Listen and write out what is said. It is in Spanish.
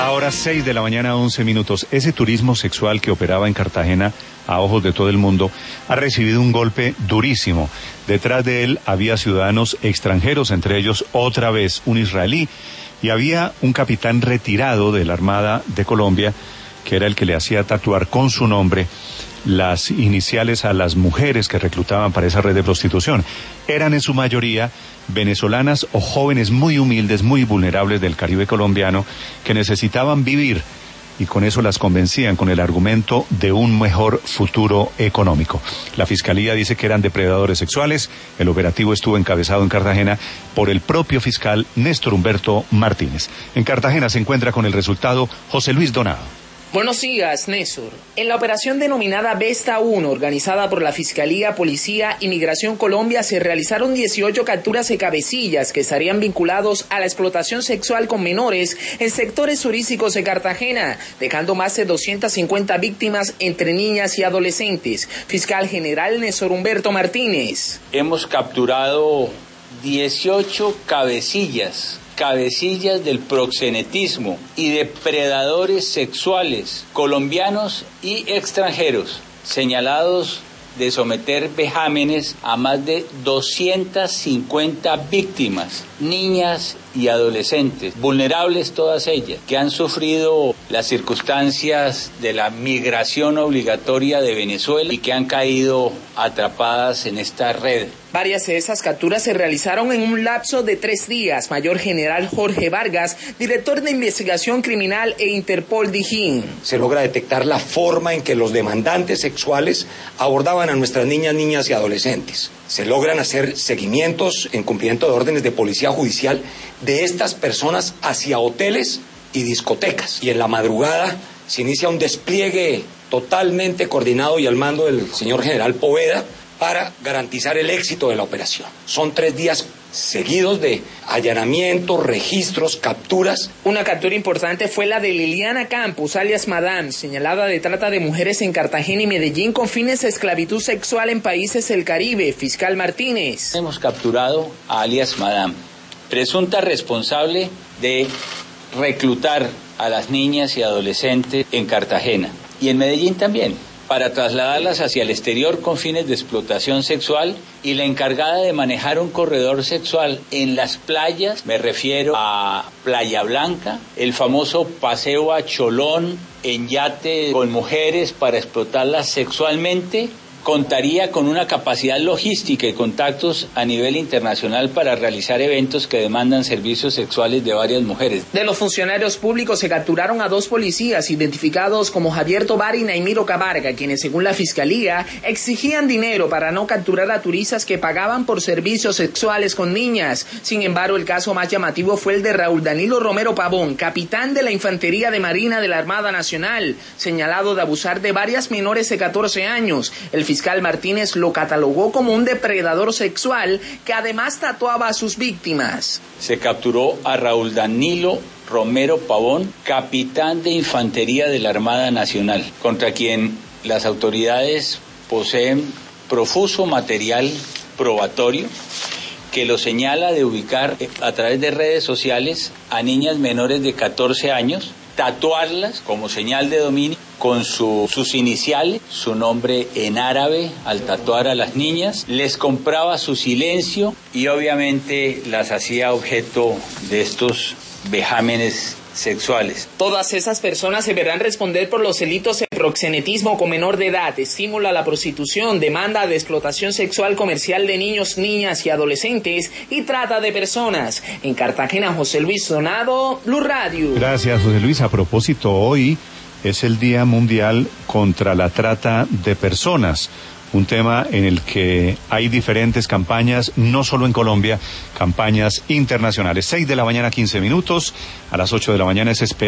Ahora 6 de la mañana, 11 minutos. Ese turismo sexual que operaba en Cartagena a ojos de todo el mundo ha recibido un golpe durísimo. Detrás de él había ciudadanos extranjeros, entre ellos otra vez un israelí, y había un capitán retirado de la Armada de Colombia, que era el que le hacía tatuar con su nombre las iniciales a las mujeres que reclutaban para esa red de prostitución. Eran en su mayoría venezolanas o jóvenes muy humildes, muy vulnerables del Caribe colombiano, que necesitaban vivir, y con eso las convencían con el argumento de un mejor futuro económico. La Fiscalía dice que eran depredadores sexuales. El operativo estuvo encabezado en Cartagena por el propio fiscal Néstor Humberto Martínez. En Cartagena se encuentra con el resultado José Luis Donado. Buenos días, Néstor. En la operación denominada Vesta 1, organizada por la Fiscalía, Policía y Migración Colombia, se realizaron 18 capturas de cabecillas que estarían vinculados a la explotación sexual con menores en sectores turísticos de Cartagena, dejando más de 250 víctimas entre niñas y adolescentes. Fiscal General Néstor Humberto Martínez. Hemos capturado 18 cabecillas del proxenetismo y depredadores sexuales colombianos y extranjeros, señalados de someter vejámenes a más de 250 víctimas, niñas y adolescentes, vulnerables todas ellas, que han sufrido las circunstancias de la migración obligatoria de Venezuela y que han caído atrapadas en esta red. Varias de esas capturas se realizaron en un lapso de 3 días. Mayor General Jorge Vargas, director de Investigación Criminal e Interpol Dijín. Se logra detectar la forma en que los demandantes sexuales abordaban a nuestras niñas y adolescentes. Se logran hacer seguimientos en cumplimiento de órdenes de policía judicial de estas personas hacia hoteles y discotecas. Y en la madrugada se inicia un despliegue totalmente coordinado y al mando del señor General Poveda para garantizar el éxito de la operación. Son 3 días seguidos de allanamientos, registros, capturas. Una captura importante fue la de Liliana Campos, alias Madame, señalada de trata de mujeres en Cartagena y Medellín con fines de esclavitud sexual en países del Caribe. Fiscal Martínez. Hemos capturado a alias Madame, presunta responsable de reclutar a las niñas y adolescentes en Cartagena y en Medellín también, para trasladarlas hacia el exterior con fines de explotación sexual, y la encargada de manejar un corredor sexual en las playas, me refiero a Playa Blanca, el famoso paseo a Cholón en yate con mujeres para explotarlas sexualmente, contaría con una capacidad logística y contactos a nivel internacional para realizar eventos que demandan servicios sexuales de varias mujeres. De los funcionarios públicos se capturaron a 2 policías identificados como Javier Tobar y Naimiro Cabarga, quienes según la Fiscalía exigían dinero para no capturar a turistas que pagaban por servicios sexuales con niñas. Sin embargo, el caso más llamativo fue el de Raúl Danilo Romero Pavón, capitán de la Infantería de Marina de la Armada Nacional, señalado de abusar de varias menores de 14 años. El fiscal Martínez lo catalogó como un depredador sexual que además tatuaba a sus víctimas. Se capturó a Raúl Danilo Romero Pavón, capitán de Infantería de la Armada Nacional, contra quien las autoridades poseen profuso material probatorio que lo señala de ubicar a través de redes sociales a niñas menores de 14 años, tatuarlas como señal de dominio con sus iniciales, su nombre en árabe al tatuar a las niñas, les compraba su silencio y obviamente las hacía objeto de estos vejámenes sexuales. Todas esas personas deberán responder por los delitos de proxenetismo con menor de edad, estímulo a la prostitución, demanda de explotación sexual comercial de niños, niñas y adolescentes y trata de personas. En Cartagena, José Luis Donado, Blue Radio. Gracias, José Luis. A propósito, hoy es el Día Mundial contra la Trata de Personas, un tema en el que hay diferentes campañas, no solo en Colombia, campañas internacionales. 6 de la mañana, 15 minutos, a las 8 de la mañana es